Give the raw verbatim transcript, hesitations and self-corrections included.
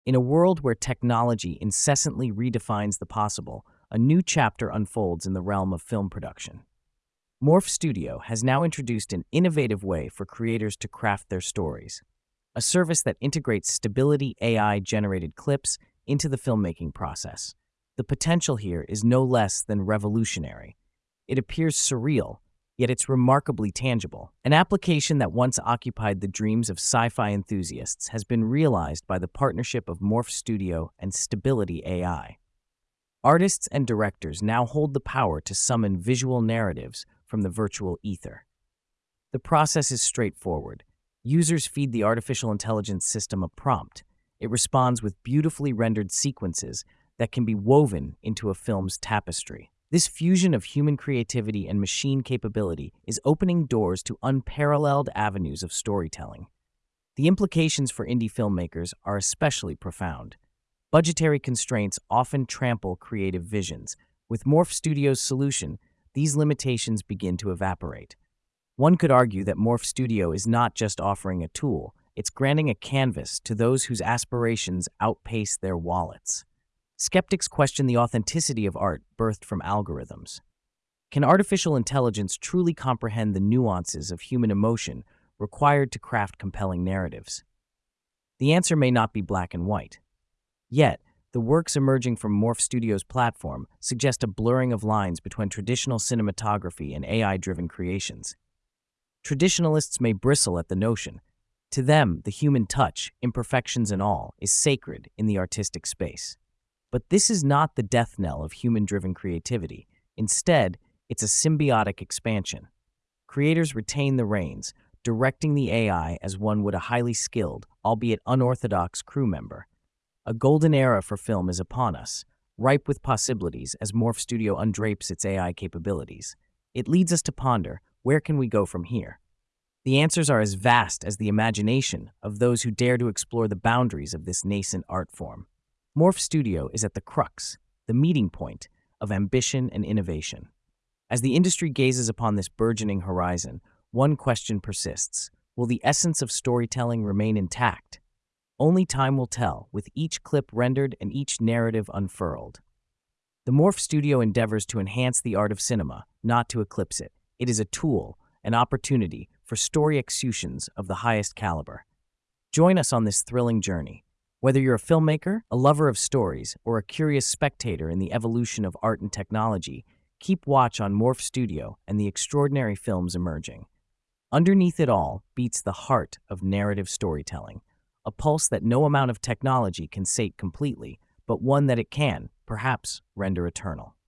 In a world where technology incessantly redefines the possible, a new chapter unfolds in the realm of film production. Morph Studio has now introduced an innovative way for creators to craft their stories, a service that integrates Stability A I-generated clips into the filmmaking process. The potential here is no less than revolutionary. It appears surreal, yet it's remarkably tangible. An application that once occupied the dreams of sci-fi enthusiasts has been realized by the partnership of Morph Studio and Stability A I. Artists and directors now hold the power to summon visual narratives from the virtual ether. The process is straightforward. Users feed the artificial intelligence system a prompt. It responds with beautifully rendered sequences that can be woven into a film's tapestry. This fusion of human creativity and machine capability is opening doors to unparalleled avenues of storytelling. The implications for indie filmmakers are especially profound. Budgetary constraints often trample creative visions. With Morph Studio's solution, these limitations begin to evaporate. One could argue that Morph Studio is not just offering a tool, it's granting a canvas to those whose aspirations outpace their wallets. Skeptics question the authenticity of art birthed from algorithms. Can artificial intelligence truly comprehend the nuances of human emotion required to craft compelling narratives? The answer may not be black and white. Yet, the works emerging from Morph Studio's platform suggest a blurring of lines between traditional cinematography and A I-driven creations. Traditionalists may bristle at the notion. To them, the human touch, imperfections and all, is sacred in the artistic space. But this is not the death knell of human-driven creativity. Instead, it's a symbiotic expansion. Creators retain the reins, directing the A I as one would a highly skilled, albeit unorthodox, crew member. A golden era for film is upon us, ripe with possibilities as Morph Studio undrapes its A I capabilities. It leads us to ponder, where can we go from here? The answers are as vast as the imagination of those who dare to explore the boundaries of this nascent art form. Morph Studio is at the crux, the meeting point, of ambition and innovation. As the industry gazes upon this burgeoning horizon, one question persists. Will the essence of storytelling remain intact? Only time will tell, with each clip rendered and each narrative unfurled. The Morph Studio endeavors to enhance the art of cinema, not to eclipse it. It is a tool, an opportunity for story executions of the highest caliber. Join us on this thrilling journey. Whether you're a filmmaker, a lover of stories, or a curious spectator in the evolution of art and technology, keep watch on Morph Studio and the extraordinary films emerging. Underneath it all beats the heart of narrative storytelling, a pulse that no amount of technology can sate completely, but one that it can, perhaps, render eternal.